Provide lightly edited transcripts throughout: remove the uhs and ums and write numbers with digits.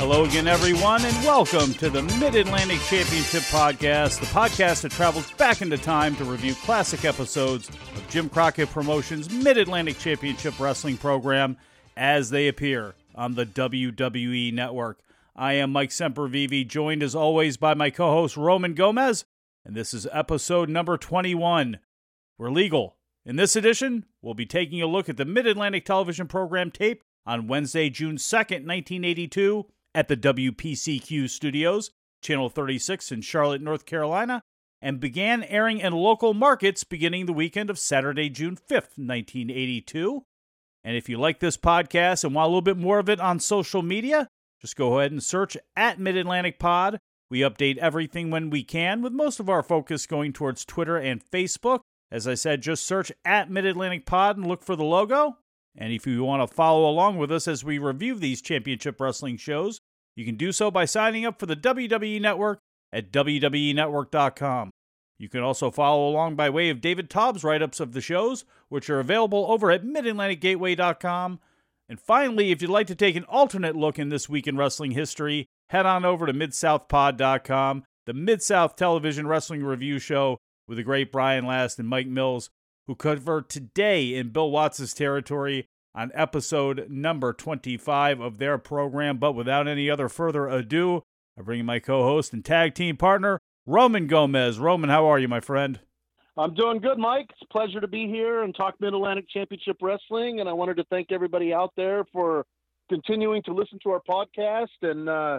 Hello again, everyone, and welcome to the Mid-Atlantic Championship Podcast, the podcast that travels back into time to review classic episodes of Jim Crockett Promotions' Mid-Atlantic Championship Wrestling program as they appear on the WWE Network. I am Mike Sempervive, joined as always by my co-host Roman Gomez, and this is episode number 21. We're legal. In this edition, we'll be taking a look at the Mid-Atlantic television program taped on Wednesday, June 2nd, 1982, at the WPCQ studios, Channel 36 in Charlotte, North Carolina, and began airing in local markets beginning the weekend of Saturday, June 5th, 1982. And if you like this podcast and want a little bit more of it on social media, just go ahead and search at Mid-Atlantic Pod. We update everything when we can, with most of our focus going towards Twitter and Facebook. As I said, just search at Mid-Atlantic Pod and look for the logo. And if you want to follow along with us as we review these championship wrestling shows, you can do so by signing up for the WWE Network at WWENetwork.com. You can also follow along by way of David Taub's write-ups of the shows, which are available over at MidAtlanticGateway.com. And finally, if you'd like to take an alternate look in this week in wrestling history, head on over to MidSouthPod.com, the Mid-South Television Wrestling Review Show with the great Brian Last and Mike Mills, who cover today in Bill Watts' territory on episode number 25 of their program. But without any other further ado, I bring in my co-host and tag team partner, Roman Gomez. Roman, how are you, my friend? I'm doing good, Mike. It's a pleasure to be here and talk Mid-Atlantic Championship Wrestling, and I wanted to thank everybody out there for continuing to listen to our podcast, and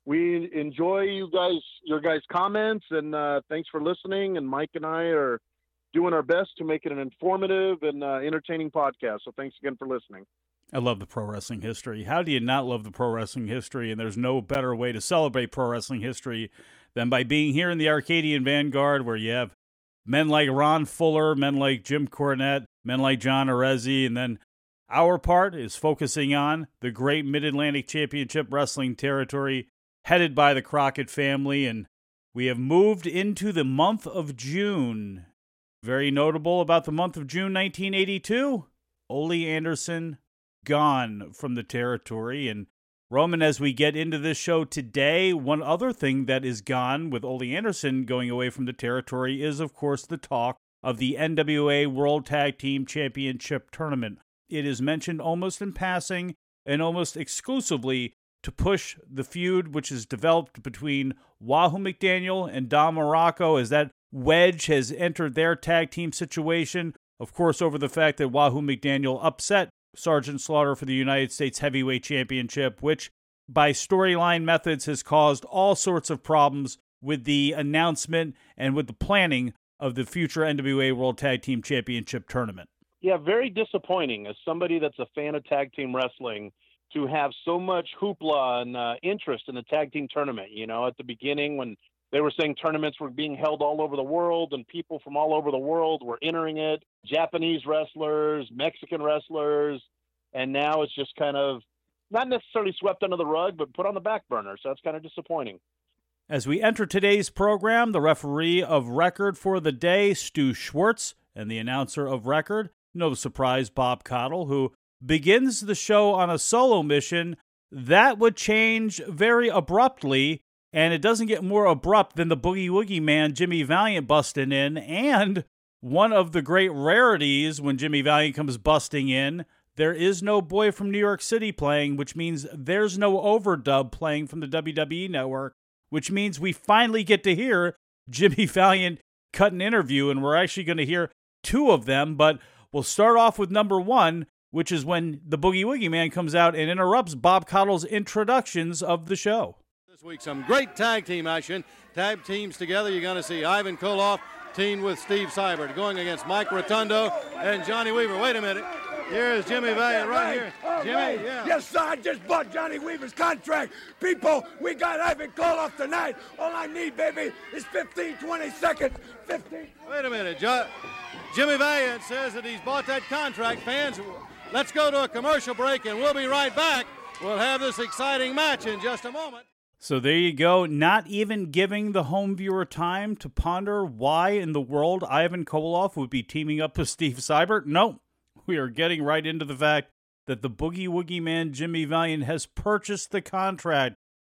we enjoy your guys' comments, and thanks for listening, and Mike and I are doing our best to make it an informative and entertaining podcast. So thanks again for listening. I love the pro wrestling history. How do you not love the pro wrestling history? And there's no better way to celebrate pro wrestling history than by being here in the Arcadian Vanguard, where you have men like Ron Fuller, men like Jim Cornette, men like John Arezzi, and then our part is focusing on the great Mid-Atlantic Championship Wrestling territory headed by the Crockett family, and we have moved into the month of June. Very notable about the month of June 1982, Ole Anderson gone from the territory. And Roman, as we get into this show today, one other thing that is gone with Ole Anderson going away from the territory is, of course, the talk of the NWA World Tag Team Championship Tournament. It is mentioned almost in passing and almost exclusively to push the feud which is developed between Wahoo McDaniel and Don Muraco, as that wedge has entered their tag team situation, of course, over the fact that Wahoo McDaniel upset Sergeant Slaughter for the United States Heavyweight Championship, which by storyline methods has caused all sorts of problems with the announcement and with the planning of the future NWA World Tag Team Championship Tournament. Yeah, very disappointing as somebody that's a fan of tag team wrestling to have so much hoopla and interest in the tag team tournament. You know, at the beginning when they were saying tournaments were being held all over the world and people from all over the world were entering it, Japanese wrestlers, Mexican wrestlers, and now it's just kind of not necessarily swept under the rug, but put on the back burner. So that's kind of disappointing. As we enter today's program, the referee of record for the day, Stu Schwartz, and the announcer of record, no surprise, Bob Cottle, who begins the show on a solo mission that would change very abruptly. And it doesn't get more abrupt than the Boogie Woogie Man, Jimmy Valiant, busting in. And one of the great rarities when Jimmy Valiant comes busting in, there is no Boy from New York City playing, which means there's no overdub playing from the WWE Network, which means we finally get to hear Jimmy Valiant cut an interview, and we're actually going to hear two of them. But we'll start off with number one, which is when the Boogie Woogie Man comes out and interrupts Bob Cottle's introductions of the show. This week, some great tag team action. Tag teams together, you're going to see Ivan Koloff teamed with Steve Seibert going against Mike Rotundo and Johnny Weaver. Wait a minute. Here's Jimmy Valiant right here. Jimmy, yeah. Yes, sir, I just bought Johnny Weaver's contract. People, we got Ivan Koloff tonight. All I need, baby, is 15, 20 seconds. 15. Wait a minute. Jimmy Valiant says that he's bought that contract. Fans, let's go to a commercial break, and we'll be right back. We'll have this exciting match in just a moment. So there you go, not even giving the home viewer time to ponder why in the world Ivan Koloff would be teaming up with Steve Seibert. No, we are getting right into the fact that the Boogie Woogie Man, Jimmy Valiant, has purchased the contract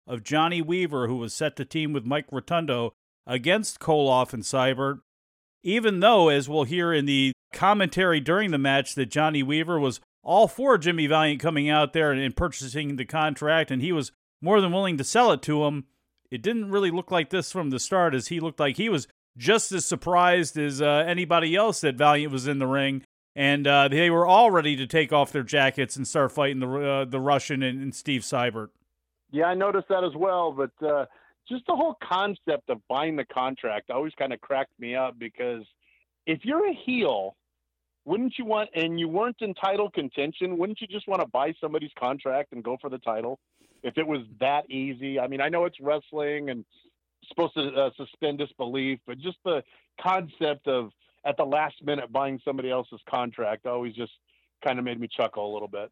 of Johnny Weaver, who was set to team with Mike Rotundo against Koloff and Seibert, even though, as we'll hear in the commentary during the match, that Johnny Weaver was all for Jimmy Valiant coming out there and purchasing the contract, and he was more than willing to sell it to him. It didn't really look like this from the start, as he looked like he was just as surprised as anybody else that Valiant was in the ring, and they were all ready to take off their jackets and start fighting the Russian and Steve Seibert. Yeah, I noticed that as well, but just the whole concept of buying the contract always kind of cracked me up, because if you're a heel, wouldn't you want, and you weren't in title contention, wouldn't you just want to buy somebody's contract and go for the title if it was that easy? I mean, I know it's wrestling and supposed to suspend disbelief, but just the concept of at the last minute buying somebody else's contract always just kind of made me chuckle a little bit.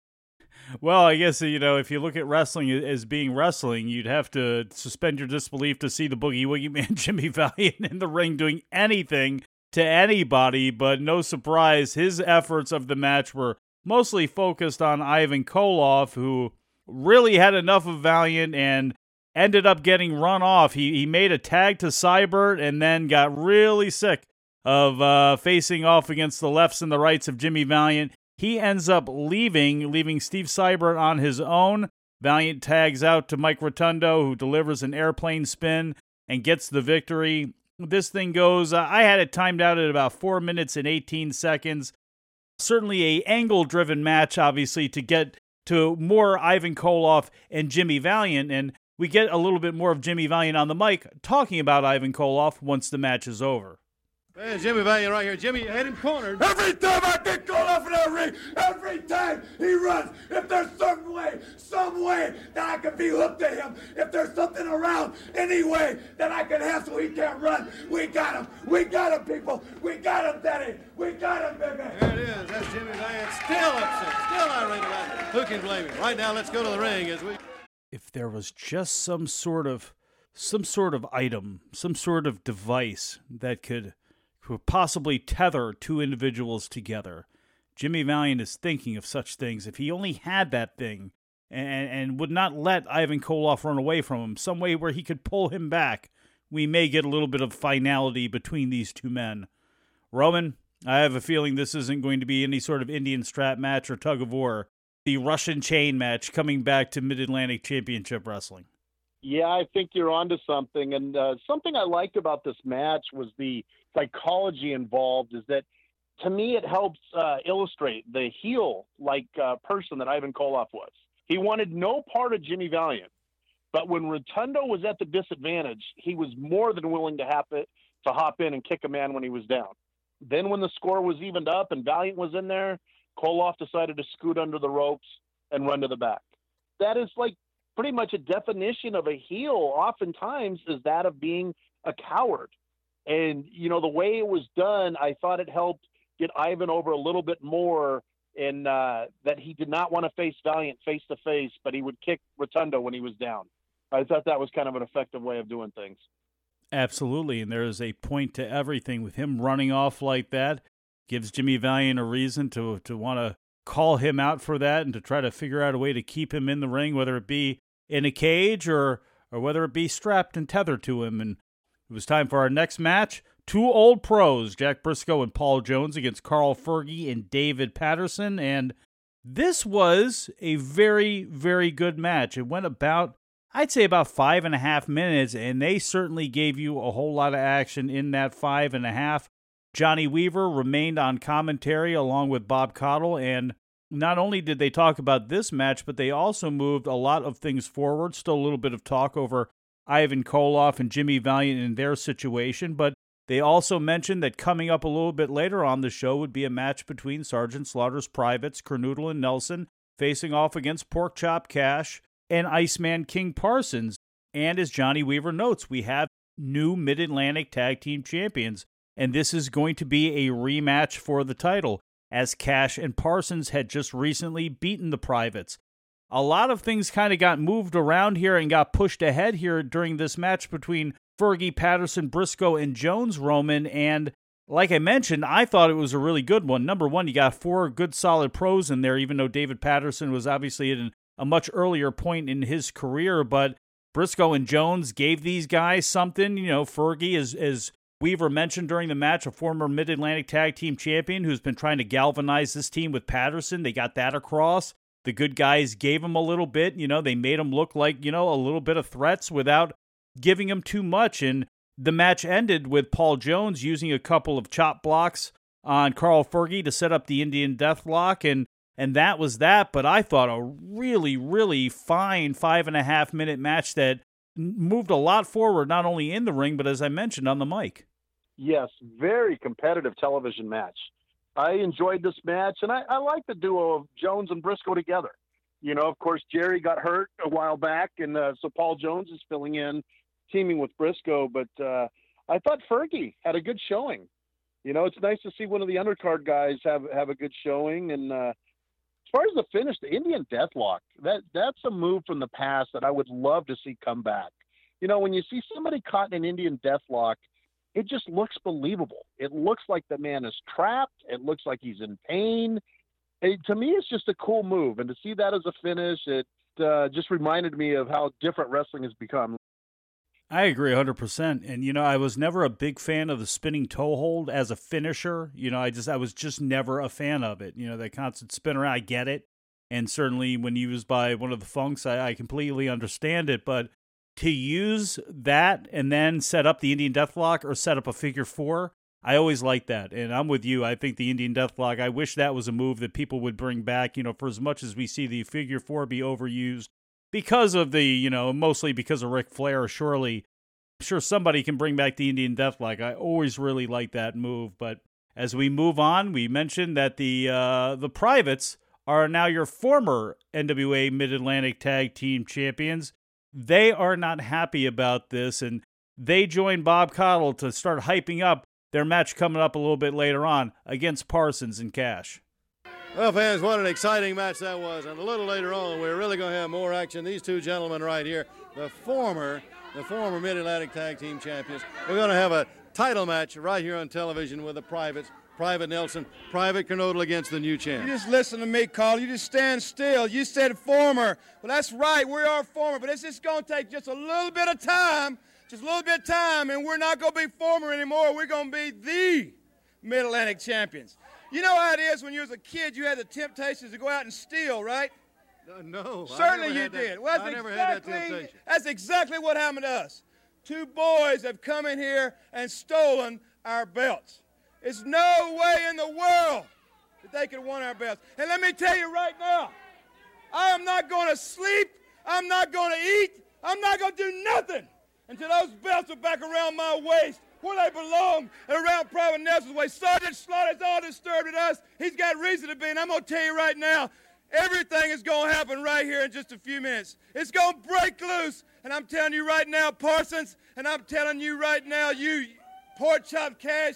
Well, I guess, if you look at wrestling as being wrestling, you'd have to suspend your disbelief to see the Boogie Woogie Man Jimmy Valiant in the ring doing anything to anybody, but no surprise, his efforts of the match were mostly focused on Ivan Koloff, who really had enough of Valiant and ended up getting run off. He made a tag to Seibert and then got really sick of facing off against the lefts and the rights of Jimmy Valiant. He ends up leaving Steve Seibert on his own. Valiant tags out to Mike Rotundo, who delivers an airplane spin and gets the victory. This thing goes, I had it timed out at about 4 minutes and 18 seconds. Certainly a angle-driven match, obviously, to get to more Ivan Koloff and Jimmy Valiant, and we get a little bit more of Jimmy Valiant on the mic talking about Ivan Koloff once the match is over. Man, Jimmy Valiant right here. Jimmy had him cornered. Every time I get called off in that ring, every time he runs, if there's some way that I can be hooked to him, if there's something around, any way that I can have so he can't run, we got him. We got him, people. We got him, Daddy. We got him, baby. There it is. That's Jimmy Valiant. Still upset. Still irate about it. Who can blame him? Right now, let's go to the ring as we... If there was just some sort of item, some sort of device that could possibly tether two individuals together. Jimmy Valiant is thinking of such things. If he only had that thing and would not let Ivan Koloff run away from him, some way where he could pull him back, we may get a little bit of finality between these two men. Roman, I have a feeling this isn't going to be any sort of Indian strap match or tug of war. The Russian chain match coming back to Mid-Atlantic Championship Wrestling. Yeah, I think you're onto something. And something I liked about this match was the psychology involved, is that to me it helps illustrate the heel-like person that Ivan Koloff was. He wanted no part of Jimmy Valiant, but when Rotundo was at the disadvantage, he was more than willing to hop in and kick a man when he was down. Then when the score was evened up and Valiant was in there, Koloff decided to scoot under the ropes and run to the back. That is pretty much a definition of a heel oftentimes, is that of being a coward. And, the way it was done, I thought it helped get Ivan over a little bit more, in that he did not want to face Valiant face to face, but he would kick Rotundo when he was down. I thought that was kind of an effective way of doing things. Absolutely, and there is a point to everything with him running off like that. Gives Jimmy Valiant a reason to want to call him out for that and to try to figure out a way to keep him in the ring, whether it be in a cage or whether it be strapped and tethered to him. And it was time for our next match. Two old pros, Jack Briscoe and Paul Jones, against Carl Fergie and David Patterson. And this was a very, very good match. It went about 5.5 minutes, and they certainly gave you a whole lot of action in that 5.5. Johnny Weaver remained on commentary along with Bob Caudle, and not only did they talk about this match, but they also moved a lot of things forward. Still a little bit of talk over Ivan Koloff and Jimmy Valiant in their situation, but they also mentioned that coming up a little bit later on the show would be a match between Sergeant Slaughter's privates, Kernoodle and Nelson, facing off against Porkchop Cash and Iceman King Parsons. And as Johnny Weaver notes, we have new Mid-Atlantic Tag Team Champions, and this is going to be a rematch for the title, as Cash and Parsons had just recently beaten the privates. A lot of things kind of got moved around here and got pushed ahead here during this match between Fergie, Patterson, Briscoe, and Jones, Roman, and like I mentioned, I thought it was a really good one. Number one, you got 4 good solid pros in there, even though David Patterson was obviously in a much earlier point in his career, but Briscoe and Jones gave these guys something. Fergie, as Weaver mentioned during the match, a former Mid-Atlantic Tag Team Champion who's been trying to galvanize this team with Patterson. They got that across. The good guys gave him a little bit. They made him look like, a little bit of threats without giving him too much. And the match ended with Paul Jones using a couple of chop blocks on Carl Fergie to set up the Indian Deathlock, and that was that. But I thought a really, really fine 5.5-minute match that moved a lot forward, not only in the ring, but as I mentioned, on the mic. Yes, very competitive television match. I enjoyed this match, and I like the duo of Jones and Briscoe together. Of course, Jerry got hurt a while back, and so Paul Jones is filling in, teaming with Briscoe. But I thought Fergie had a good showing. It's nice to see one of the undercard guys have a good showing. And as far as the finish, the Indian Deathlock, that's a move from the past that I would love to see come back. When you see somebody caught in an Indian Deathlock, it just looks believable. It looks like the man is trapped. It looks like he's in pain. To me, it's just a cool move. And to see that as a finish, it just reminded me of how different wrestling has become. I agree 100%. And, I was never a big fan of the spinning toe hold as a finisher. I was just never a fan of it. That constant spin around, I get it. And certainly when used by one of the Funks, I completely understand it. But to use that and then set up the Indian Deathlock or set up a figure four, I always like that. And I'm with you. I think the Indian Deathlock, I wish that was a move that people would bring back, for as much as we see the figure four be overused because of the, mostly because of Ric Flair, surely. I'm sure somebody can bring back the Indian Deathlock. I always really like that move. But as we move on, we mentioned that the Privates are now your former NWA Mid-Atlantic Tag Team Champions. They are not happy about this, and they joined Bob Caudle to start hyping up their match coming up a little bit later on against Parsons and Cash. Well, fans, what an exciting match that was. And a little later on, we're really going to have more action. These two gentlemen right here, the former Mid-Atlantic Tag Team Champions. We're going to have a title match right here on television with the Privates. Private Nelson, Private Kernodle against the new champ. You just listen to me, Carl. You just stand still. You said former. Well, that's right. We are former, but it's just going to take just a little bit of time, and we're not going to be former anymore. We're going to be the Mid-Atlantic champions. You know how it is when you was a kid, you had the temptations to go out and steal, right? No. Certainly you did. Well, I never had that temptation. That's exactly what happened to us. Two boys have come in here and stolen our belts. There's no way in the world that they could have won our belts. And let me tell you right now, I am not going to sleep. I'm not going to eat. I'm not going to do nothing until those belts are back around my waist where they belong and around Private Nelson's waist. Sergeant Slaughter's all disturbed at us. He's got reason to be, and I'm going to tell you right now, everything is going to happen right here in just a few minutes. It's going to break loose, and I'm telling you right now, Parsons, and I'm telling you right now, you Pork Chop Cash,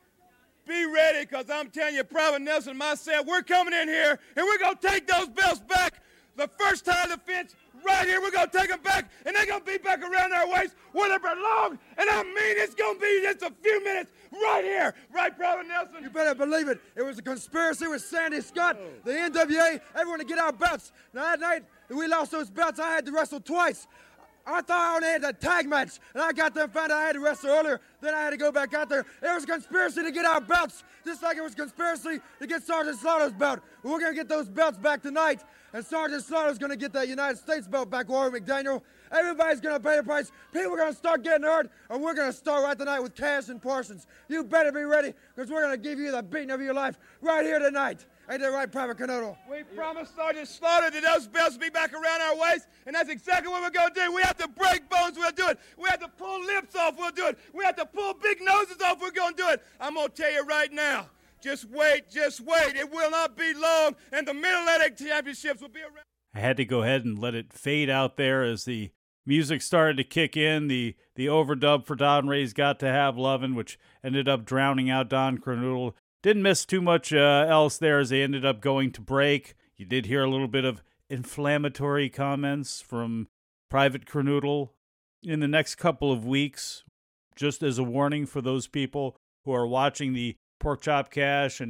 be ready, because I'm telling you, Private Nelson and myself, we're coming in here, and we're going to take those belts back the first time of the fence. Right here, we're going to take them back, and they're going to be back around our waist where they belong. And I mean, it's going to be just a few minutes right here. Right, Private Nelson? You better believe it. It was a conspiracy with Sandy Scott, the NWA, everyone to get our belts. Now, that night we lost those belts, I had to wrestle twice. I thought I only had that tag match, and I got there and found out I had to wrestle earlier. Then I had to go back out there. It was a conspiracy to get our belts, just like it was a conspiracy to get Sergeant Slaughter's belt. We're going to get those belts back tonight, and Sergeant Slaughter's going to get that United States belt back, Warren McDaniel. Everybody's going to pay the price. People are going to start getting hurt, and we're going to start right tonight with Cash and Parsons. You better be ready, because we're going to give you the beating of your life right here tonight. Ain't that right, Private Kernodle? We promised Sergeant Slaughter that those belts will be back around our waist, and that's exactly what we're going to do. We have to break bones, we'll do it. We have to pull lips off, we'll do it. We have to pull big noses off, we're going to do it. I'm going to tell you right now, just wait. It will not be long, and the Mid-Atlantic Championships will be around. I had to go ahead and let it fade out there as the music started to kick in. The overdub for Don Ray's Got to Have Lovin', which ended up drowning out Don Kernodle. Didn't miss too much else there as they ended up going to break. You did hear a little bit of inflammatory comments from Private Kernodle in the next couple of weeks, just as a warning for those people who are watching the Pork Chop Cash and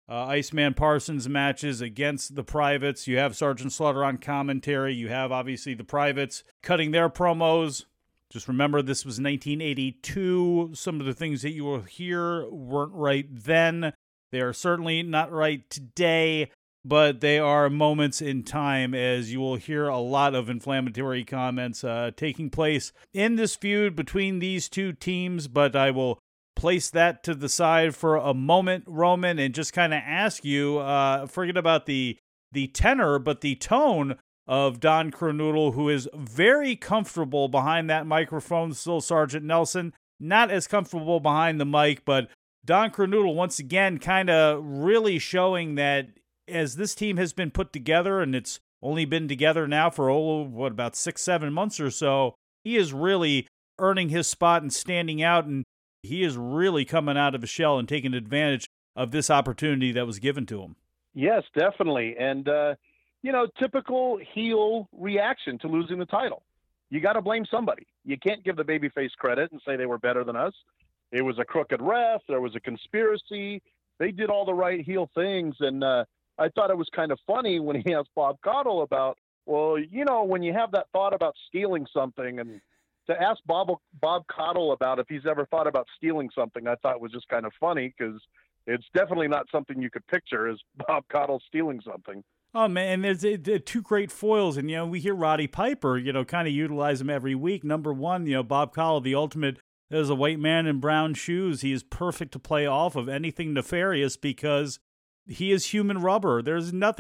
Iceman Parsons matches against the Privates. You have Sergeant Slaughter on commentary. You have, obviously, the Privates cutting their promos. Just remember, this was 1982. Some of the things that you will hear weren't right then. They are certainly not right today, but they are moments in time, as you will hear a lot of inflammatory comments taking place in this feud between these two teams. But I will place that to the side for a moment, Roman, and just kind of ask you, forget about the tenor, but the tone of Don Kronoodle, who is very comfortable behind that microphone, still Sergeant Nelson, not as comfortable behind the mic, but Don Kronoodle once again kind of really showing that as this team has been put together, and it's only been together now for, about 6-7 months or so, he is really earning his spot and standing out, and he is really coming out of his shell and taking advantage of this opportunity that was given to him. Yes, definitely. And, typical heel reaction to losing the title. You got to blame somebody. You can't give the babyface credit and say they were better than us. It was a crooked ref. There was a conspiracy. They did all the right heel things. And I thought it was kind of funny when he asked Bob Caudle about, when you have that thought about stealing something, and to ask Bob Caudle about if he's ever thought about stealing something, I thought was just kind of funny, because it's definitely not something you could picture as Bob Caudle stealing something. Oh, man, and there's two great foils, and, we hear Roddy Piper, kind of utilize him every week. Number one, Bob Caudle, the ultimate, as a white man in brown shoes. He is perfect to play off of anything nefarious because he is human rubber. There's not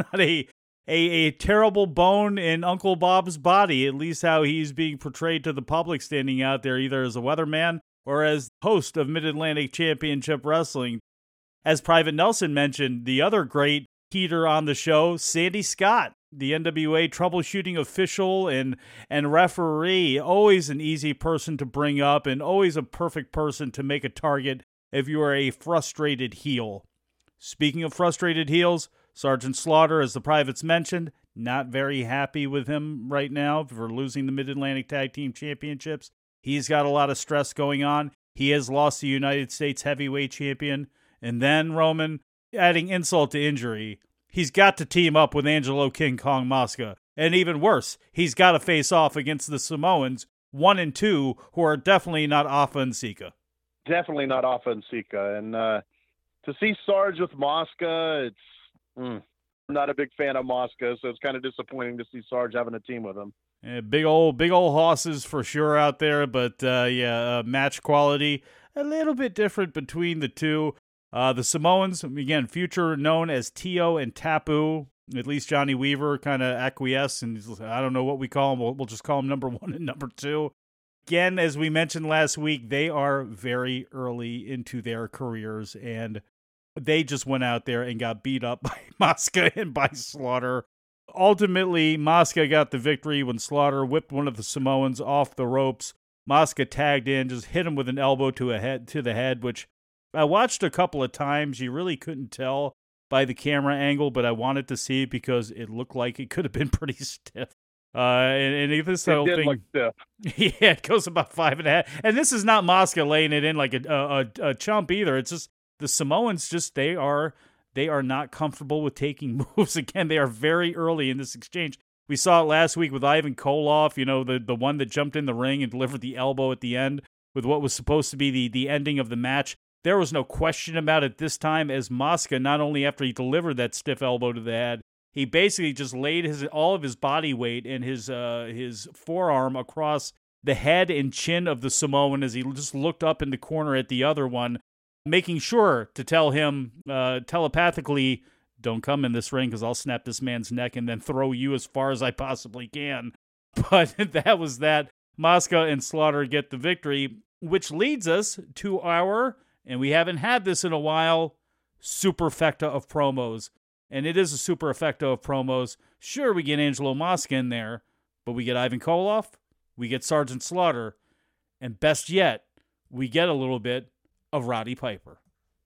a terrible bone in Uncle Bob's body, at least how he's being portrayed to the public standing out there, either as a weatherman or as host of Mid-Atlantic Championship Wrestling. As Private Nelson mentioned, the other great heater on the show, Sandy Scott, the NWA troubleshooting official and referee, always an easy person to bring up and always a perfect person to make a target if you are a frustrated heel. Speaking of frustrated heels, Sergeant Slaughter, as the Privates mentioned, not very happy with him right now for losing the Mid-Atlantic Tag Team Championships. He's got a lot of stress going on. He has lost the United States Heavyweight Champion. And then, Roman, adding insult to injury, he's got to team up with Angelo King Kong Mosca. And even worse, he's got to face off against the Samoans, 1 and 2, who are definitely not Afa and Sika. Definitely not Afa and Sika. And to see Sarge with Mosca, I'm not a big fan of Mosca, so it's kind of disappointing to see Sarge having a team with him. Yeah, big old horses for sure out there, but match quality a little bit different between the two. The Samoans, again, future known as Tio and Tapu. At least Johnny Weaver kind of acquiesced, and I don't know what we call them. We'll just call them number 1 and number 2. Again, as we mentioned last week, they are very early into their careers, and they just went out there and got beat up by Mosca and by Slaughter. Ultimately, Mosca got the victory when Slaughter whipped one of the Samoans off the ropes. Mosca tagged in, just hit him with an elbow to the head, which I watched a couple of times. You really couldn't tell by the camera angle, but I wanted to see it because it looked like it could have been pretty stiff. And this whole thing, look stiff. Yeah, it goes about 5.5. And this is not Mosca laying it in like a chump either. It's just the Samoans. They are not comfortable with taking moves. Again, they are very early in this exchange. We saw it last week with Ivan Koloff. The one that jumped in the ring and delivered the elbow at the end with what was supposed to be the ending of the match. There was no question about it this time, as Mosca, not only after he delivered that stiff elbow to the head, he basically just laid all of his body weight and his forearm across the head and chin of the Samoan as he just looked up in the corner at the other one, making sure to tell him telepathically, don't come in this ring because I'll snap this man's neck and then throw you as far as I possibly can. But that was that. Mosca and Slaughter get the victory, which leads us to our... and we haven't had this in a while, superfecta of promos. And it is a superfecta of promos. Sure, we get Angelo Mosca in there, but we get Ivan Koloff, we get Sergeant Slaughter, and best yet, we get a little bit of Roddy Piper.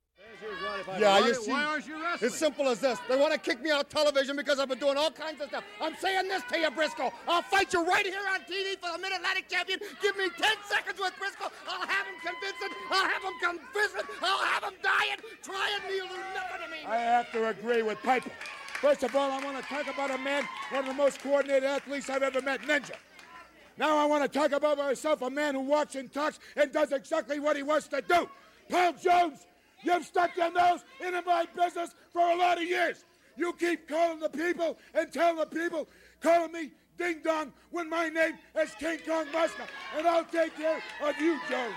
Yeah, you see, why aren't you wrestling? It's simple as this. They want to kick me off television because I've been doing all kinds of stuff. I'm saying this to you, Briscoe. I'll fight you right here on TV for the Mid-Atlantic Champion. Give me 10 seconds with Briscoe. I'll have him convincing. I'll have him come visit. I'll have him dying. Try and kneel. Do nothing to me. to agree with Piper. First of all, I want to talk about a man, one of the most coordinated athletes I've ever met, Ninja. Now I want to talk about myself, a man who walks and talks and does exactly what he wants to do. Paul Jones, you've stuck your nose into my business for a lot of years. You keep calling the people and telling the people, calling me Ding Dong when my name is King Kong Musca, and I'll take care of you, Jones.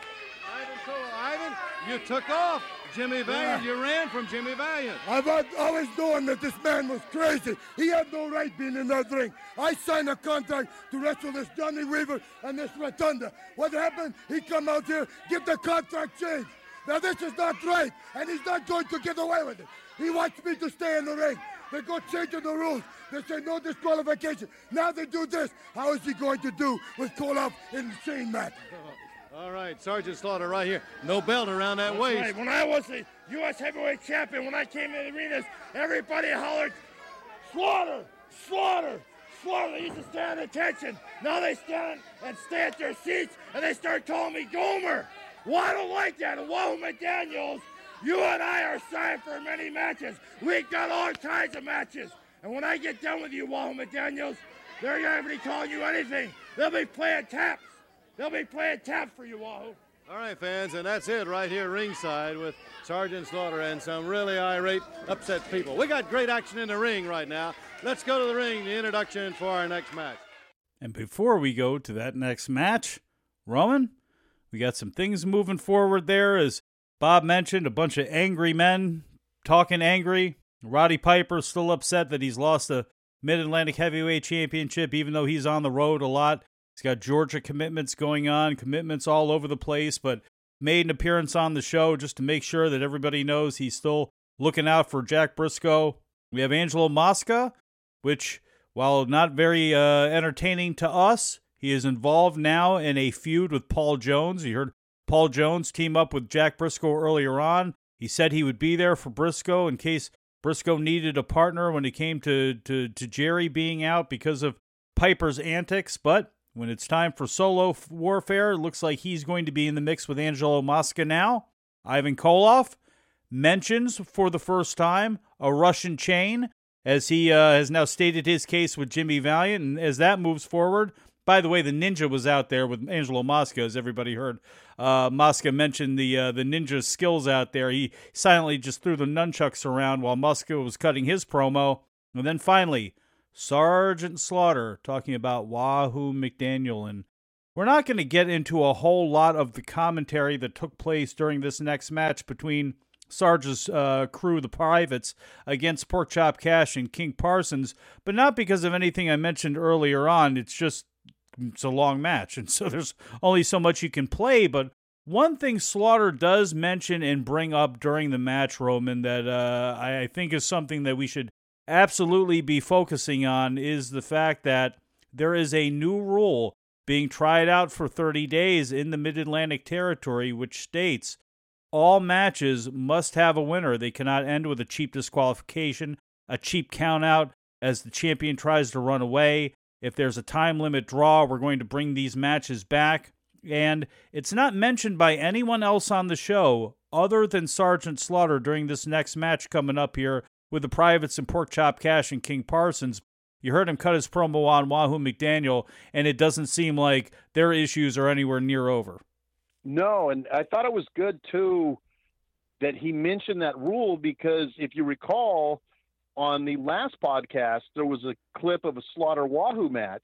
Ivan, you took off. Jimmy Valiant, you ran from Jimmy Valiant. I've always known that this man was crazy. He had no right being in that ring. I signed a contract to wrestle this Johnny Weaver and this Rotunda. What happened? He come out here, get the contract changed. Now this is not right, and he's not going to get away with it. He wants me to stay in the ring. They go changing the rules. They say no disqualification. Now they do this. How is he going to do with Koloff in the chain match? All right, Sergeant Slaughter right here. No belt around that waist. Right. When I was the U.S. heavyweight champion, when I came in the arenas, everybody hollered, Slaughter, Slaughter, Slaughter. They used to stand at attention. Now they stand and stay at their seats, and they start calling me Gomer. Well, I don't like that. And Wahoo McDaniels, you and I are signed for many matches. We've got all kinds of matches. And when I get done with you, Wahoo McDaniels, they're not going to be calling you anything. They'll be playing taps. They'll be playing taps for you, Wahoo. All right, fans, and that's it right here ringside with Sergeant Slaughter and some really irate, upset people. We got great action in the ring right now. Let's go to the ring, the introduction for our next match. And before we go to that next match, Roman, we got some things moving forward there. As Bob mentioned, a bunch of angry men talking angry. Roddy Piper still upset that he's lost the Mid-Atlantic Heavyweight Championship, even though he's on the road a lot. He's got Georgia commitments going on, commitments all over the place, but made an appearance on the show just to make sure that everybody knows he's still looking out for Jack Briscoe. We have Angelo Mosca, which, while not very entertaining to us, he is involved now in a feud with Paul Jones. You heard Paul Jones team up with Jack Briscoe earlier on. He said he would be there for Briscoe in case Briscoe needed a partner when it came to Jerry being out because of Piper's antics, but when it's time for solo warfare, it looks like he's going to be in the mix with Angelo Mosca now. Ivan Koloff mentions for the first time a Russian chain, as he has now stated his case with Jimmy Valiant. And as that moves forward, by the way, the Ninja was out there with Angelo Mosca, as everybody heard. Mosca mentioned the Ninja's skills out there. He silently just threw the nunchucks around while Mosca was cutting his promo. And then finally, Sergeant Slaughter talking about Wahoo McDaniel. And we're not going to get into a whole lot of the commentary that took place during this next match between Sarge's crew, the Privates, against Porkchop Cash and King Parsons, but not because of anything I mentioned earlier on. It's a long match, and so there's only so much you can play. But one thing Slaughter does mention and bring up during the match, Roman, that I think is something that we should absolutely be focusing on, is the fact that there is a new rule being tried out for 30 days in the Mid-Atlantic Territory, which states all matches must have a winner. They cannot end with a cheap disqualification, a cheap countout as the champion tries to run away. If there's a time limit draw, we're going to bring these matches back. And it's not mentioned by anyone else on the show other than Sergeant Slaughter during this next match coming up here with the Privates and Porkchop Cash and King Parsons. You heard him cut his promo on Wahoo McDaniel, and it doesn't seem like their issues are anywhere near over. No, and I thought it was good, too, that he mentioned that rule, because if you recall, on the last podcast, there was a clip of a Slaughter Wahoo match,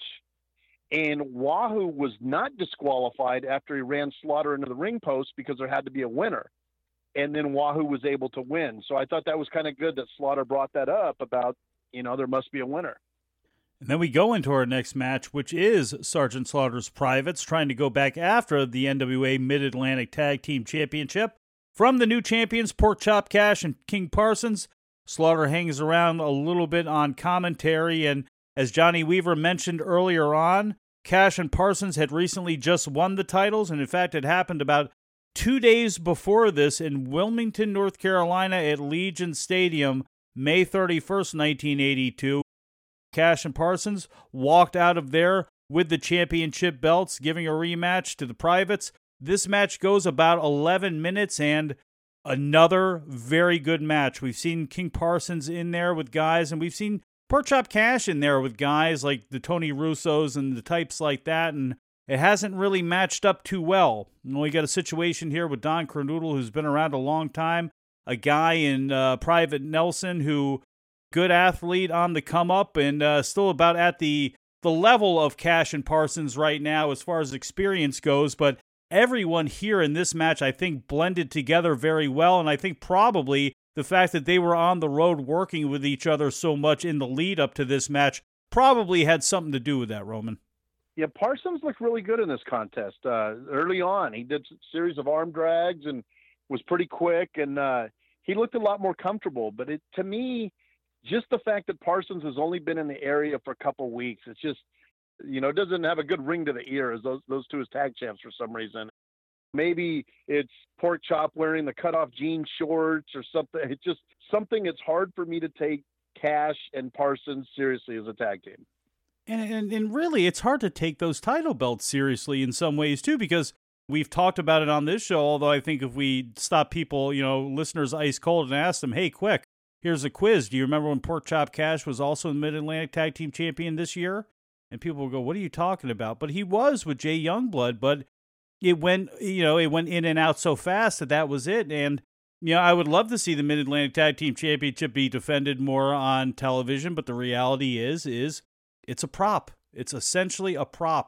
and Wahoo was not disqualified after he ran Slaughter into the ring post because there had to be a winner. And then Wahoo was able to win. So I thought that was kind of good that Slaughter brought that up about, there must be a winner. And then we go into our next match, which is Sergeant Slaughter's Privates trying to go back after the NWA Mid-Atlantic Tag Team Championship. From the new champions, Porkchop Cash and King Parsons, Slaughter hangs around a little bit on commentary, and as Johnny Weaver mentioned earlier on, Cash and Parsons had recently just won the titles, and in fact it happened about 2 days before this in Wilmington, North Carolina at Legion Stadium, May 31st, 1982. Cash and Parsons walked out of there with the championship belts, giving a rematch to the Privates. This match goes about 11 minutes, and another very good match. We've seen King Parsons in there with guys, and we've seen Porkchop Cash in there with guys like the Tony Russos and the types like that, and it hasn't really matched up too well. We got a situation here with Don Kernoodle, who's been around a long time, a guy in Private Nelson who, good athlete on the come up, and still about at the level of Cash and Parsons right now as far as experience goes, but everyone here in this match, I think, blended together very well, and I think probably the fact that they were on the road working with each other so much in the lead up to this match probably had something to do with that, Roman. Yeah, Parsons looked really good in this contest. Early on, he did a series of arm drags and was pretty quick, and he looked a lot more comfortable. But to me, just the fact that Parsons has only been in the area for a couple weeks, it's just, it doesn't have a good ring to the ear as those two as tag champs for some reason. Maybe it's Porkchop wearing the cutoff jean shorts or something. It's just something. It's hard for me to take Cash and Parsons seriously as a tag team. And really, it's hard to take those title belts seriously in some ways, too, because we've talked about it on this show, although I think if we stop people, listeners ice cold and ask them, hey, quick, here's a quiz. Do you remember when Porkchop Cash was also the Mid-Atlantic Tag Team Champion this year? And people will go, what are you talking about? But he was with Jay Youngblood, but it went in and out so fast that was it. And, I would love to see the Mid-Atlantic Tag Team Championship be defended more on television, but the reality is it's a prop. It's essentially a prop.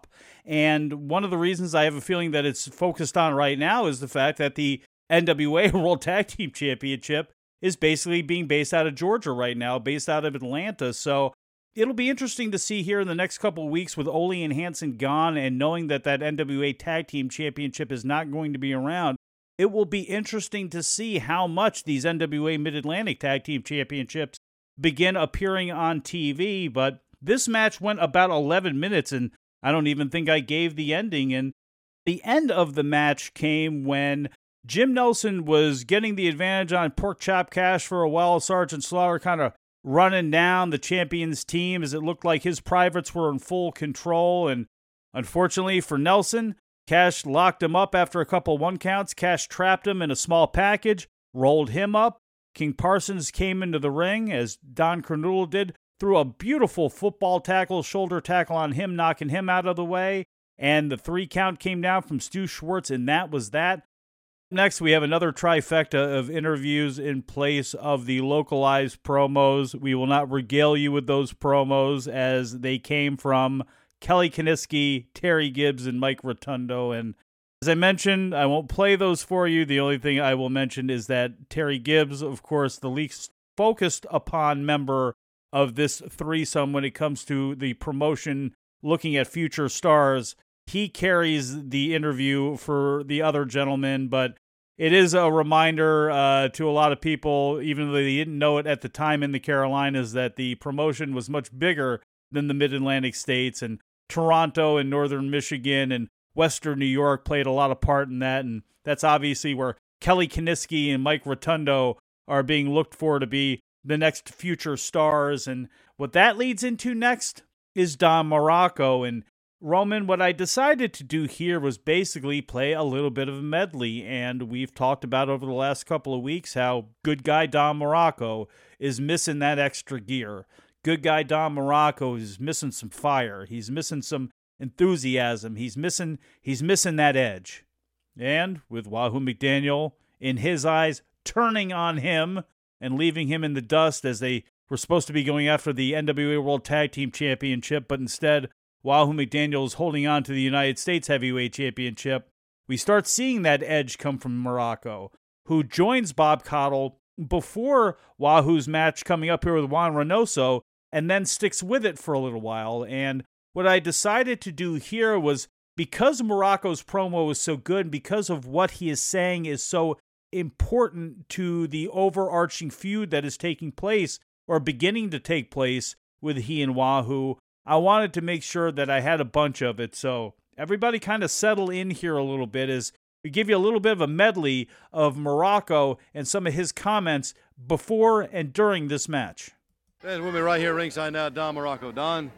And one of the reasons I have a feeling that it's focused on right now is the fact that the NWA World Tag Team Championship is basically being based out of Georgia right now, based out of Atlanta. So it'll be interesting to see here in the next couple of weeks with Ole and Hanson gone and knowing that NWA Tag Team Championship is not going to be around. It will be interesting to see how much these NWA Mid-Atlantic Tag Team Championships begin appearing on TV. But this match went about 11 minutes, and I don't even think I gave the ending. And the end of the match came when Jim Nelson was getting the advantage on Porkchop Cash for a while. Sergeant Slaughter kind of running down the champions team as it looked like his privates were in full control. And unfortunately for Nelson, Cash locked him up after a couple one counts. Cash trapped him in a small package, rolled him up. King Parsons came into the ring, as Don Kernoodle did, threw a beautiful football tackle, shoulder tackle on him, knocking him out of the way. And the 3 count came down from Stu Schwartz, and that was that. Next, we have another trifecta of interviews in place of the localized promos. We will not regale you with those promos as they came from Kelly Kiniski, Terry Gibbs, and Mike Rotundo. And as I mentioned, I won't play those for you. The only thing I will mention is that Terry Gibbs, of course, the least focused upon member of this threesome when it comes to the promotion looking at future stars, he carries the interview for the other gentleman, but it is a reminder to a lot of people, even though they didn't know it at the time in the Carolinas, that the promotion was much bigger than the Mid-Atlantic states, and Toronto and Northern Michigan and Western New York played a lot of part in that, and that's obviously where Kelly Kiniski and Mike Rotundo are being looked for to be the next future stars. And what that leads into next is Don Muraco. And Roman, what I decided to do here was basically play a little bit of a medley, and we've talked about over the last couple of weeks how good guy Don Muraco is missing that extra gear. Good guy Don Muraco is missing some fire. He's missing some enthusiasm. He's missing that edge. And with Wahoo McDaniel, in his eyes, turning on him and leaving him in the dust as they were supposed to be going after the NWA World Tag Team Championship, but instead Wahoo McDaniel is holding on to the United States Heavyweight Championship, we start seeing that edge come from Muraco, who joins Bob Caudle before Wahoo's match coming up here with Juan Reynoso, and then sticks with it for a little while. And what I decided to do here was, because Muraco's promo is so good, because of what he is saying is so important to the overarching feud that is taking place, or beginning to take place, with he and Wahoo, I wanted to make sure that I had a bunch of it. So everybody kind of settle in here a little bit as we give you a little bit of a medley of Muraco and some of his comments before and during this match. And we'll be right here ringside now, Don Muraco. Don?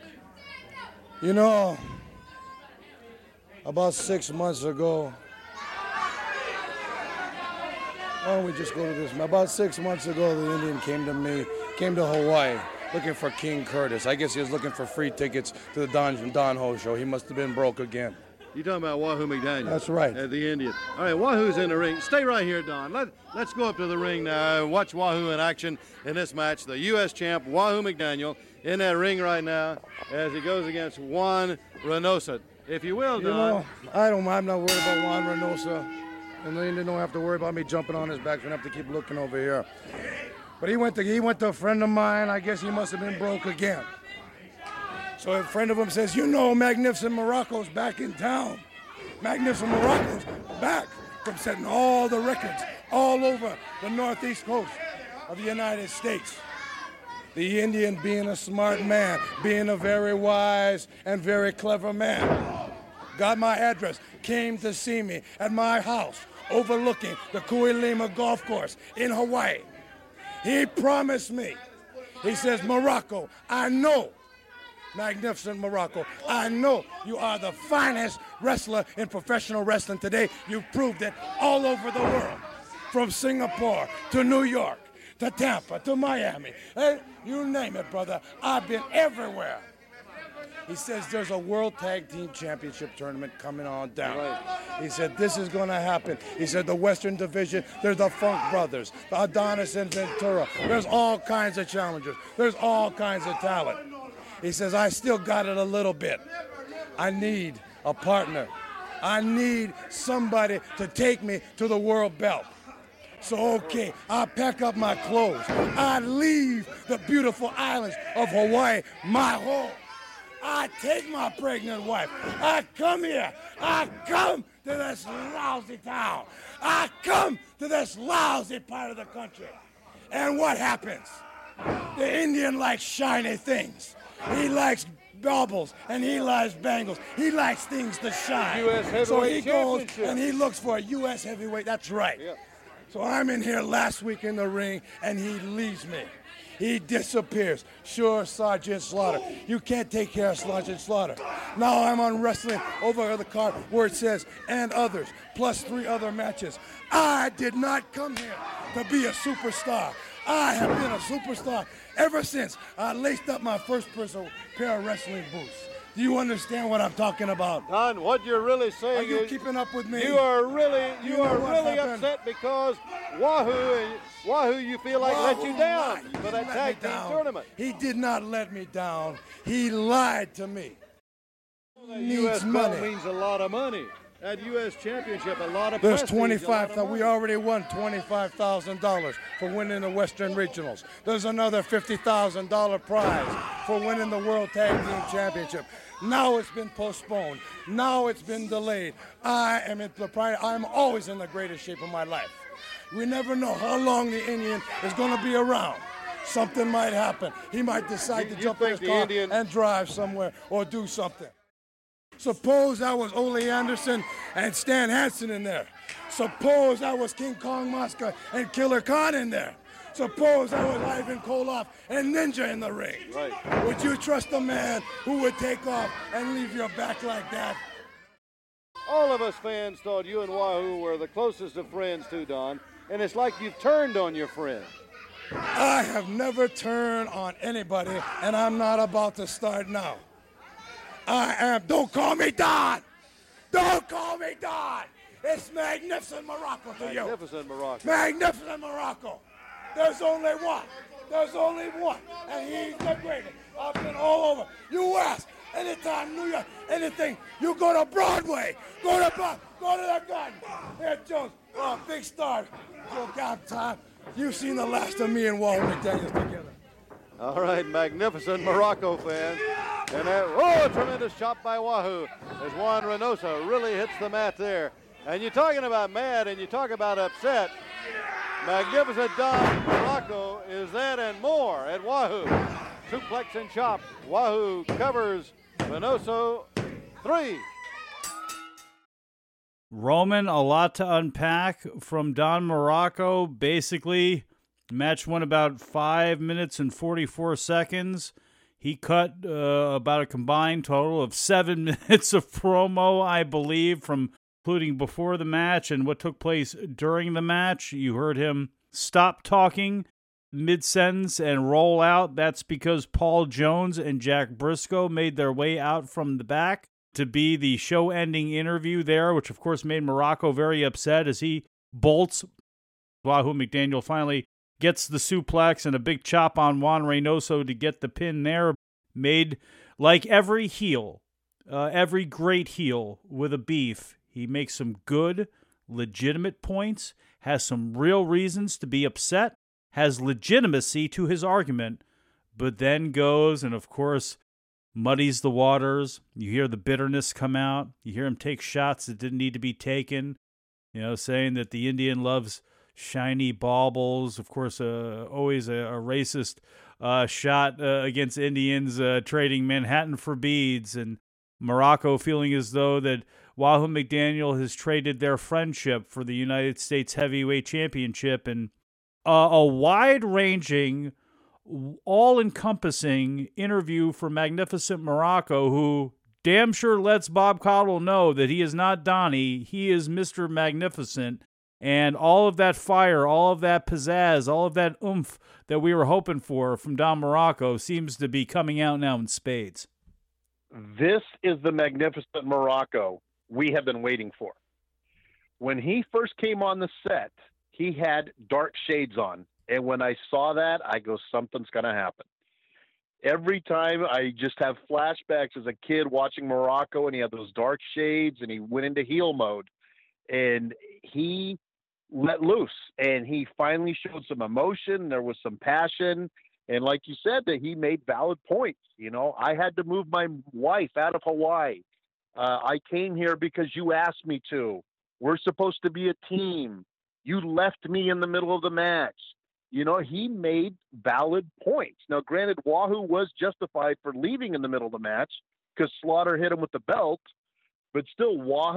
About 6 months ago, why don't we just go to this? About 6 months ago, the Indian came to Hawaii, looking for King Curtis. I guess he was looking for free tickets to the Don Ho show. He must have been broke again. You're talking about Wahoo McDaniel. That's right. The Indian. All right, Wahoo's in the ring. Stay right here, Don. Let's go up to the ring now and watch Wahoo in action in this match. The U.S. champ, Wahoo McDaniel, in that ring right now as he goes against Juan Reynoso. If you will, Don. I'm not worried about Juan Reynoso. And the Indian don't have to worry about me jumping on his back. So I don't have to keep looking over here. But he went to a friend of mine. I guess he must have been broke again. So a friend of him says, Magnificent Morocco's back in town. Magnificent Morocco's back from setting all the records all over the northeast coast of the United States. The Indian, being a smart man, being a very wise and very clever man, got my address, came to see me at my house overlooking the Kuilima Golf Course in Hawaii. He promised me, he says, Morocco, I know, Magnificent Morocco, I know you are the finest wrestler in professional wrestling today. You've proved it all over the world, from Singapore to New York to Tampa to Miami. Hey, you name it, brother. I've been everywhere. He says there's a World Tag Team Championship tournament coming on down. Right. He said this is going to happen. He said the Western Division, there's the Funk Brothers, the Adonis and Ventura. There's all kinds of challengers. There's all kinds of talent. He says, I still got it a little bit. I need a partner. I need somebody to take me to the world belt. So, okay, I pack up my clothes. I leave the beautiful islands of Hawaii, my home. I take my pregnant wife. I come here. I come to this lousy town. I come to this lousy part of the country. And what happens? The Indian likes shiny things. He likes baubles and he likes bangles. He likes things to shine. U.S. Heavyweight So he goes Championship. and he looks for a U.S. Heavyweight. That's right. Yeah. So I'm in here last week in the ring and he leaves me. He disappears. Sure, Sergeant Slaughter. You can't take care of Sergeant Slaughter. Now I'm on wrestling over the card where it says, and others, plus 3 other matches. I did not come here to be a superstar. I have been a superstar ever since I laced up my first pair of wrestling boots. Do you understand what I'm talking about? Don, what you're really saying Are you is keeping up with me? you are really happened? upset because Wahoo, you feel like let you down for that tag team tournament. He did not let me down. He lied to me. That Needs U.S. belt money. means a lot of money. That U.S. championship, a lot of There's prestige, $25,000. We already won $25,000 for winning the Western Regionals. There's another $50,000 prize for winning the World Tag Team Championship. Now it's been postponed. Now it's been delayed. I'm always in the greatest shape of my life. We never know how long the Indian is going to be around. Something might happen. He might decide to jump in his car and drive somewhere or do something. Suppose I was Ole Anderson and Stan Hansen in there. Suppose I was King Kong Mosca and Killer Khan in there. Suppose I was Ivan Koloff and Ninja in the ring. Right. Would you trust a man who would take off and leave your back like that? All of us fans thought you and Wahoo were the closest of friends too, Don, and it's like you've turned on your friend. I have never turned on anybody, and I'm not about to start now. Don't call me Don! Don't call me Don! It's Magnificent Morocco to you. Magnificent Morocco. Magnificent Morocco. There's only one. There's only one. And he's the greatest. I've been all over. U.S., anytime, New York, anything. You go to Broadway. Go to the Garden. Here, Jones. Oh, big star. Joe got time. You've seen the last of me and Wahoo McDaniel together. All right, Magnificent Morocco fans. And a tremendous shot by Wahoo as Juan Reynoso really hits the mat there. And you're talking about mad and you talk about upset. Magnificent Don Morocco is that and more at Wahoo. Suplex and chop. Wahoo covers Reynoso 3. Roman, a lot to unpack from Don Morocco. Basically, the match went about 5 minutes and 44 seconds. He cut about a combined total of 7 minutes of promo, I believe, from including before the match and what took place during the match. You heard him stop talking mid-sentence and roll out. That's because Paul Jones and Jack Briscoe made their way out from the back to be the show-ending interview there, which of course made Muraco very upset as he bolts. Wahoo McDaniel finally gets the suplex and a big chop on Juan Reynoso to get the pin there. Made like every heel, every great heel with a beef, he makes some good, legitimate points, has some real reasons to be upset, has legitimacy to his argument, but then goes and, of course, muddies the waters. You hear the bitterness come out. You hear him take shots that didn't need to be taken, saying that the Indian loves shiny baubles. Of course, always a racist shot against Indians trading Manhattan for beads, and Muraco feeling as though that Wahoo McDaniel has traded their friendship for the United States Heavyweight Championship, and a wide-ranging, all-encompassing interview for Magnificent Muraco, who damn sure lets Bob Caudle know that he is not Donnie, he is Mr. Magnificent, and all of that fire, all of that pizzazz, all of that oomph that we were hoping for from Don Muraco seems to be coming out now in spades. This is the Magnificent Muraco we have been waiting for. When he first came on the set, he had dark shades on. And when I saw that, I go, something's going to happen. Every time I just have flashbacks as a kid watching Muraco, and he had those dark shades and he went into heel mode and he let loose and he finally showed some emotion. There was some passion. And like you said, that he made valid points. I had to move my wife out of Hawaii. I came here because you asked me to. We're supposed to be a team. You left me in the middle of the match. He made valid points. Now, granted, Wahoo was justified for leaving in the middle of the match because Slaughter hit him with the belt, but still,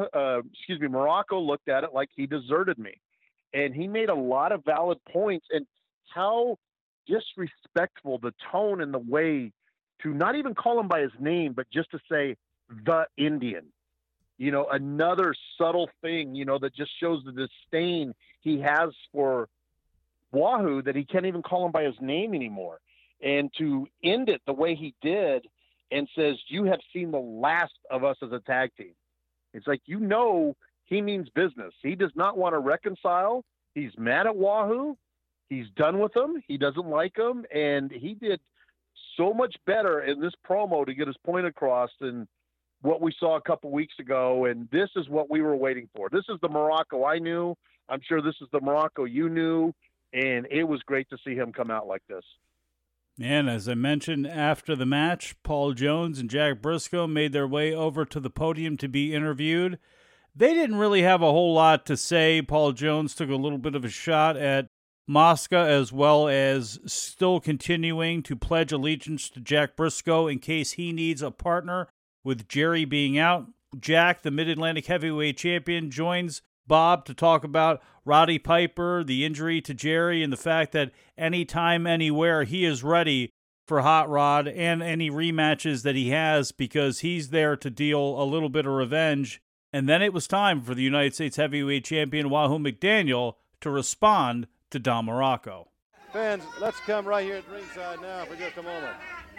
Muraco looked at it like he deserted me. And he made a lot of valid points, and how disrespectful the tone and the way to not even call him by his name, but just to say the Indian, another subtle thing, that just shows the disdain he has for Wahoo, that he can't even call him by his name anymore. And to end it the way he did and says, you have seen the last of us as a tag team. It's like, he means business. He does not want to reconcile. He's mad at Wahoo. He's done with him. He doesn't like him. And he did so much better in this promo to get his point across than what we saw a couple weeks ago. And this is what we were waiting for. This is the Muraco I knew. I'm sure this is the Muraco you knew. And it was great to see him come out like this. And as I mentioned, after the match, Paul Jones and Jack Briscoe made their way over to the podium to be interviewed. They didn't really have a whole lot to say. Paul Jones took a little bit of a shot at Mosca, as well as still continuing to pledge allegiance to Jack Briscoe in case he needs a partner with Jerry being out. Jack, the Mid-Atlantic Heavyweight Champion, joins Bob to talk about Roddy Piper, the injury to Jerry, and the fact that anytime, anywhere, he is ready for Hot Rod and any rematches that he has because he's there to deal a little bit of revenge. And then it was time for the United States Heavyweight Champion Wahoo McDaniel to respond to Don Muraco. Fans, let's come right here at ringside now for just a moment.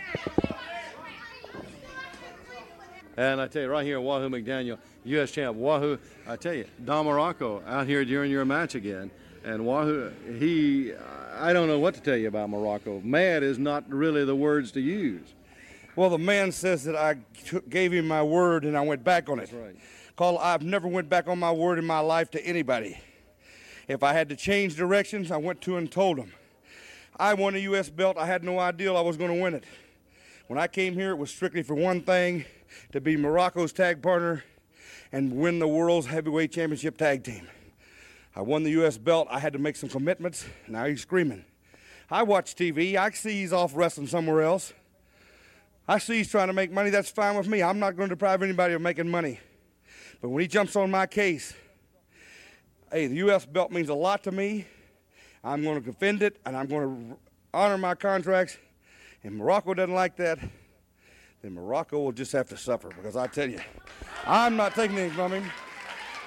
And I tell you, right here, Wahoo McDaniel, U.S. champ. Wahoo, I tell you, Don Muraco out here during your match again. And Wahoo, I don't know what to tell you about Muraco. Mad is not really the words to use. Well, the man says that I gave him my word and I went back on it. That's right. Carl, I've never went back on my word in my life to anybody. If I had to change directions, I went to and told him. I won a U.S. belt. I had no idea I was going to win it. When I came here, it was strictly for one thing, to be Muraco's tag partner and win the World's Heavyweight Championship tag team. I won the U.S. belt. I had to make some commitments. Now he's screaming. I watch TV. I see he's off wrestling somewhere else. I see he's trying to make money. That's fine with me. I'm not going to deprive anybody of making money. But when he jumps on my case, hey, the U.S. belt means a lot to me. I'm going to defend it, and I'm going to honor my contracts. If Muraco doesn't like that, then Muraco will just have to suffer, because I tell you, I'm not taking anything from him.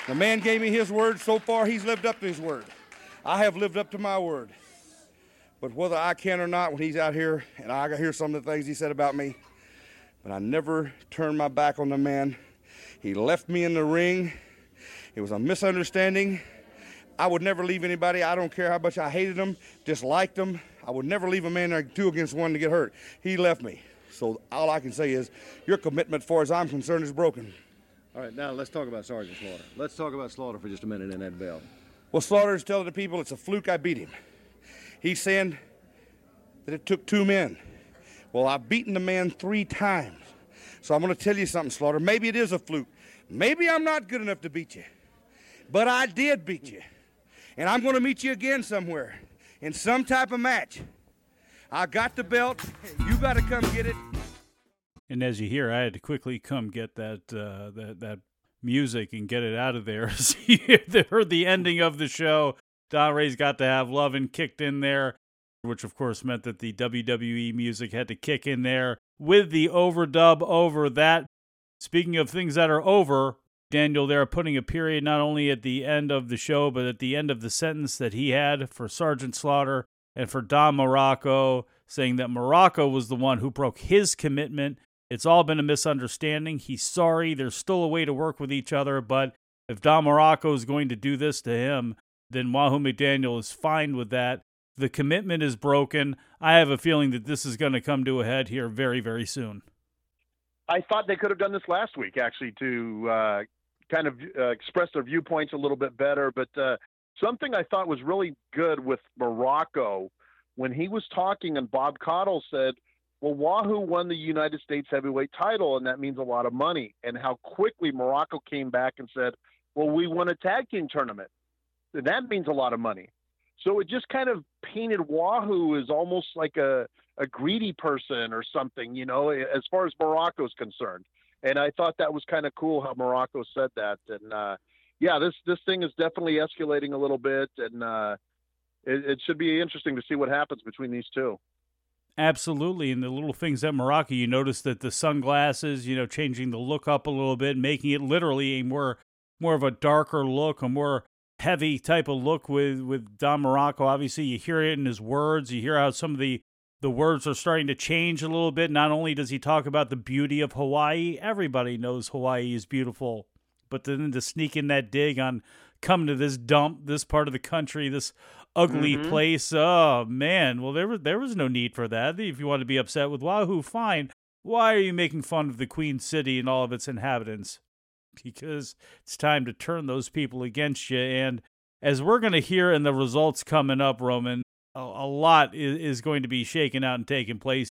The man gave me his word. So far, he's lived up to his word. I have lived up to my word. But whether I can or not, when he's out here, and I hear some of the things he said about me, but I never turned my back on the man. He left me in the ring. It was a misunderstanding. I would never leave anybody. I don't care how much I hated him, disliked him. I would never leave a man there 2 against 1 to get hurt. He left me. So all I can say is your commitment, as far as I'm concerned, is broken. All right, now let's talk about Sergeant Slaughter. Let's talk about Slaughter for just a minute in that belt. Well, Slaughter's telling the people it's a fluke I beat him. He's saying that it took 2 men. Well, I've beaten the man 3 times. So I'm going to tell you something, Slaughter. Maybe it is a fluke. Maybe I'm not good enough to beat you. But I did beat you. And I'm going to meet you again somewhere in some type of match. I got the belt. You got to come get it. And as you hear, I had to quickly come get that music and get it out of there. So you heard the ending of the show. Don Ray's Got to Have Lovin' kicked in there, which of course meant that the WWE music had to kick in there with the overdub over that. Speaking of things that are over, Daniel there putting a period not only at the end of the show, but at the end of the sentence that he had for Sergeant Slaughter and for Don Muraco, saying that Muraco was the one who broke his commitment. It's all been a misunderstanding. He's sorry. There's still a way to work with each other, but if Don Muraco is going to do this to him, then Wahoo McDaniel is fine with that. The commitment is broken. I have a feeling that this is going to come to a head here very, very soon. I thought they could have done this last week, actually, to kind of express their viewpoints a little bit better. But something I thought was really good with Muraco, when he was talking and Bob Caudle said, well, Wahoo won the United States heavyweight title, and that means a lot of money. And how quickly Muraco came back and said, well, we won a tag team tournament. And that means a lot of money. So it just kind of painted Wahoo as almost like a greedy person or something, you know, as far as Muraco's concerned. And I thought that was kind of cool how Muraco said that. And, yeah, this thing is definitely escalating a little bit, and it should be interesting to see what happens between these two. Absolutely, and the little things at Muraco, you notice that the sunglasses, you know, changing the look up a little bit, making it literally a more of a darker look, a more heavy type of look with Don Muraco. Obviously, you hear it in his words. You hear how some of the words are starting to change a little bit. Not only does he talk about the beauty of Hawaii, everybody knows Hawaii is beautiful, but then to sneak in that dig on come to this dump, this part of the country, this ugly place. Oh, man. Well, there was no need for that. If you want to be upset with Wahoo, fine. Why are you making fun of the Queen City and all of its inhabitants? Because it's time to turn those people against you. And as we're going to hear in the results coming up, Roman, a lot is going to be shaken out and taking place.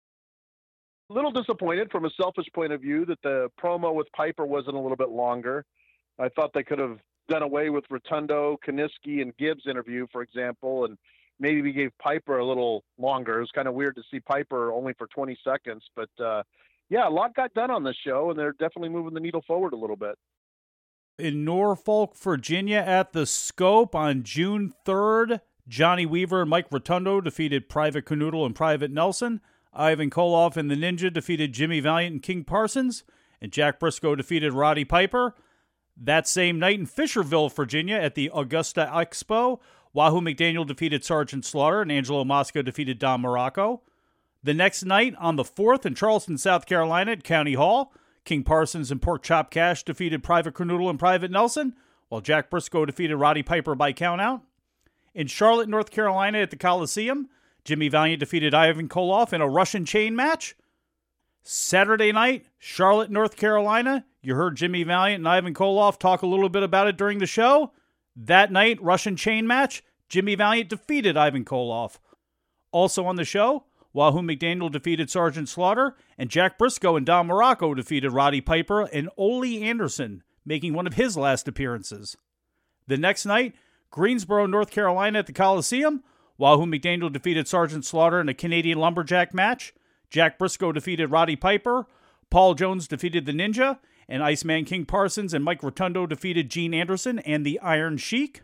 A little disappointed from a selfish point of view that the promo with Piper wasn't a little bit longer. I thought they could have done away with Rotundo, Kaniski, and Gibbs interview, for example, and maybe we gave Piper a little longer. It was kind of weird to see Piper only for 20 seconds, but yeah, a lot got done on this show, and they're definitely moving the needle forward a little bit. In Norfolk, Virginia, at the Scope on June 3rd, Johnny Weaver and Mike Rotundo defeated Private Canoodle and Private Nelson. Ivan Koloff and the Ninja defeated Jimmy Valiant and King Parsons, and Jack Briscoe defeated Roddy Piper. That same night in Fisherville, Virginia, at the Augusta Expo, Wahoo McDaniel defeated Sergeant Slaughter and Angelo Mosca defeated Don Muraco. The next night, on the 4th in Charleston, South Carolina at County Hall, King Parsons and Pork Chop Cash defeated Private Canoodle and Private Nelson, while Jack Briscoe defeated Roddy Piper by countout. In Charlotte, North Carolina at the Coliseum, Jimmy Valiant defeated Ivan Koloff in a Russian chain match. Saturday night, Charlotte, North Carolina. You heard Jimmy Valiant and Ivan Koloff talk a little bit about it during the show. That night, Russian chain match, Jimmy Valiant defeated Ivan Koloff. Also on the show, Wahoo McDaniel defeated Sergeant Slaughter, and Jack Briscoe and Don Muraco defeated Roddy Piper and Ole Anderson, making one of his last appearances. The next night, Greensboro, North Carolina at the Coliseum, Wahoo McDaniel defeated Sergeant Slaughter in a Canadian Lumberjack match. Jack Briscoe defeated Roddy Piper. Paul Jones defeated the Ninja. And Iceman King Parsons and Mike Rotundo defeated Gene Anderson and the Iron Sheik.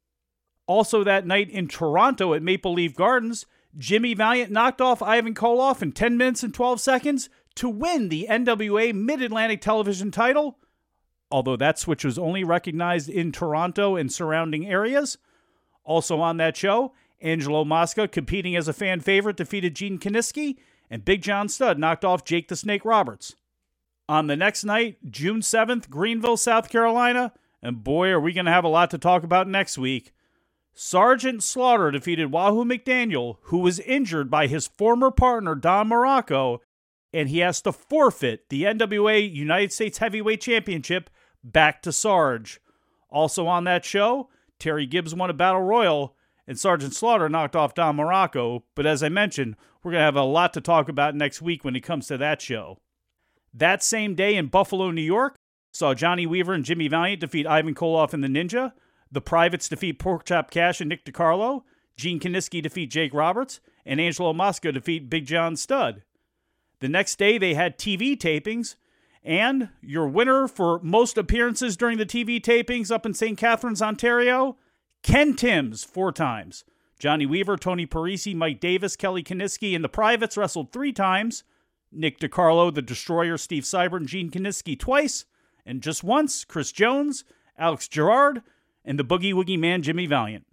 Also that night in Toronto at Maple Leaf Gardens, Jimmy Valiant knocked off Ivan Koloff in 10 minutes and 12 seconds to win the NWA Mid-Atlantic Television title. although that switch was only recognized in Toronto and surrounding areas. Also on that show, Angelo Mosca, competing as a fan favorite, defeated Gene Kiniski, and Big John Studd knocked off Jake the Snake Roberts. On the next night, June 7th, Greenville, South Carolina, and boy, are we going to have a lot to talk about next week. Sergeant Slaughter defeated Wahoo McDaniel, who was injured by his former partner, Don Morocco, and he has to forfeit the NWA United States Heavyweight Championship back to Sarge. Also on that show, Terry Gibbs won a Battle Royal, and Sergeant Slaughter knocked off Don Morocco, but as I mentioned, we're going to have a lot to talk about next week when it comes to that show. That same day in Buffalo, New York, saw Johnny Weaver and Jimmy Valiant defeat Ivan Koloff and the Ninja, the Privates defeat Porkchop Cash and Nick DiCarlo, Gene Kiniski defeat Jake Roberts, and Angelo Mosca defeat Big John Studd. The next day, they had TV tapings, and your winner for most appearances during the TV tapings up in St. Catharines, Ontario, Ken Timms, 4 times. Johnny Weaver, Tony Parisi, Mike Davis, Kelly Kiniski, and the Privates wrestled 3 times. Nick DiCarlo, the Destroyer, Steve Seibert, and Gene Kiniski twice, and just once, Chris Jones, Alex Gerard, and the Boogie Woogie Man, Jimmy Valiant.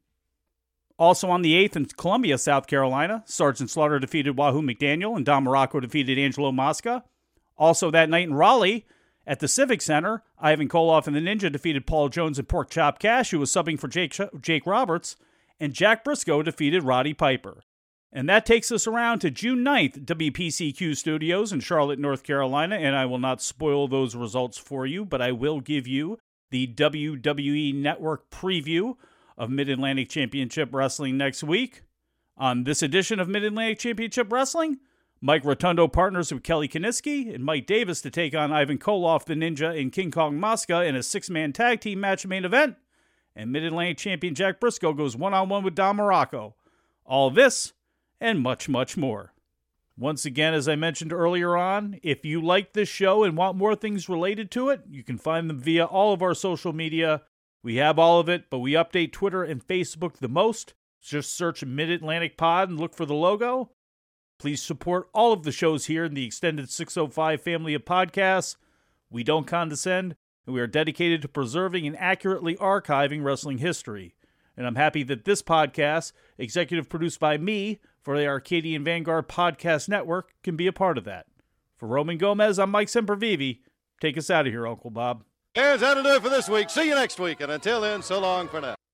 Also on the 8th in Columbia, South Carolina, Sergeant Slaughter defeated Wahoo McDaniel, and Don Morocco defeated Angelo Mosca. Also that night in Raleigh, at the Civic Center, Ivan Koloff and the Ninja defeated Paul Jones and Porkchop Cash, who was subbing for Jake Roberts, and Jack Briscoe defeated Roddy Piper. And that takes us around to June 9th, WPCQ Studios in Charlotte, North Carolina, and I will not spoil those results for you, but I will give you the WWE Network preview of Mid-Atlantic Championship Wrestling next week. On this edition of Mid-Atlantic Championship Wrestling, Mike Rotundo partners with Kelly Kiniski and Mike Davis to take on Ivan Koloff, the Ninja, and King Kong Mosca in a 6-man tag team match main event. And Mid-Atlantic Champion Jack Briscoe goes one-on-one with Don Morocco. All this and much, much more. Once again, as I mentioned earlier on, if you like this show and want more things related to it, you can find them via all of our social media. We have all of it, but we update Twitter and Facebook the most. Just search Mid-Atlantic Pod and look for the logo. Please support all of the shows here in the extended 605 family of podcasts. We don't condescend, and we are dedicated to preserving and accurately archiving wrestling history. And I'm happy that this podcast, executive produced by me for the Arcadian Vanguard Podcast Network, can be a part of that. For Roman Gomez, I'm Mike Sempervive. Take us out of here, Uncle Bob. Yes, that'll do it for this week. See you next week, and until then, so long for now.